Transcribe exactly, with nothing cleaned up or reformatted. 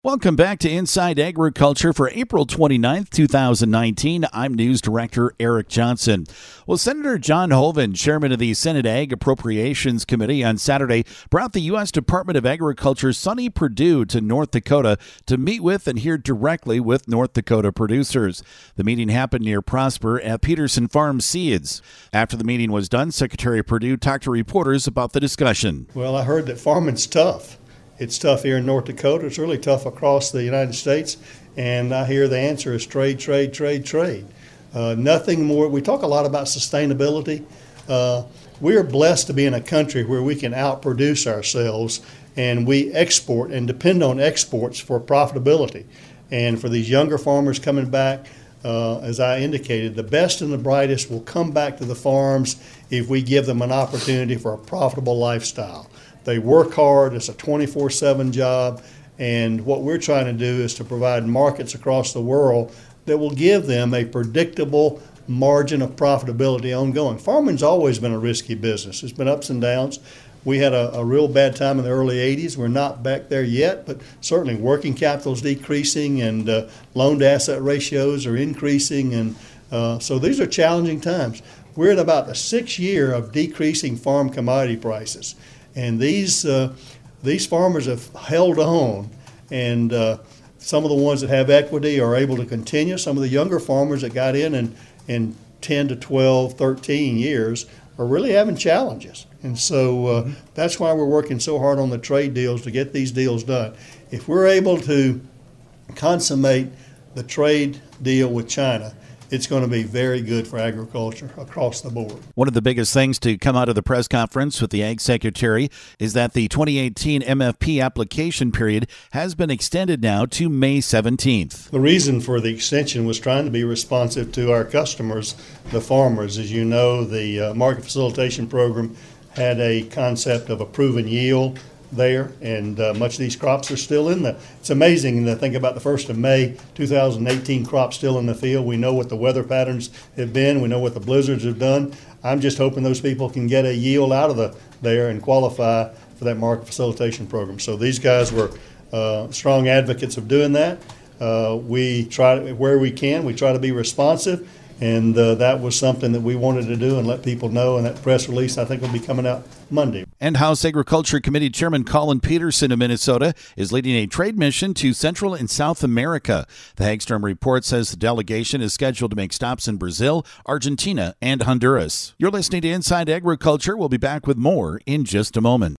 Welcome back to Inside Agriculture for April twenty-ninth, two thousand nineteen. I'm News Director Eric Johnson. Well, Senator John Hoeven, chairman of the Senate Ag Appropriations Committee, on Saturday brought the U S Department of Agriculture Sonny Perdue to North Dakota to meet with and hear directly with North Dakota producers. The meeting happened near Prosper at Peterson Farm Seeds. After the meeting was done, Secretary Perdue talked to reporters about the discussion. Well, I heard that farming's tough. It's tough here in North Dakota. It's really tough across the United States. And I hear the answer is trade, trade, trade, trade. Uh, nothing more. We talk a lot about sustainability. Uh, we are blessed to be in a country where we can outproduce ourselves, and we export and depend on exports for profitability. And for these younger farmers coming back, uh, as I indicated, the best and the brightest will come back to the farms if we give them an opportunity for a profitable lifestyle. They work hard. It's a twenty-four seven job. And what we're trying to do is to provide markets across the world that will give them a predictable margin of profitability ongoing. Farming's always been a risky business. It's been ups and downs. We had a, a real bad time in the early eighties. We're not back there yet, but certainly working capital is decreasing and uh, loan-to-asset ratios are increasing. And uh, so these are challenging times. We're in about the sixth year of decreasing farm commodity prices. And these uh, these farmers have held on, and uh, some of the ones that have equity are able to continue. Some of the younger farmers that got in in, in ten to twelve, thirteen years are really having challenges. And so uh, mm-hmm. that's why we're working so hard on the trade deals to get these deals done. If we're able to consummate the trade deal with China, it's going to be very good for agriculture across the board. One of the biggest things to come out of the press conference with the Ag Secretary is that the twenty eighteen M F P application period has been extended now to May seventeenth. The reason for the extension was trying to be responsive to our customers, the farmers. As you know, the uh, market facilitation program had a concept of a proven yield there, and uh, much of these crops are still in the, it's amazing to think about the first of May two thousand eighteen crop still in the field. We know what the weather patterns have been. We know what the blizzards have done. I'm just hoping those people can get a yield out of the there and qualify for that market facilitation program. So these guys were uh, strong advocates of doing that. Uh, we try to, where we can, we try to be responsive. And uh, that was something that we wanted to do and let people know. And that press release, I think, will be coming out Monday. And House Agriculture Committee Chairman Colin Peterson of Minnesota is leading a trade mission to Central and South America. The Hagstrom Report says the delegation is scheduled to make stops in Brazil, Argentina, and Honduras. You're listening to Inside Agriculture. We'll be back with more in just a moment.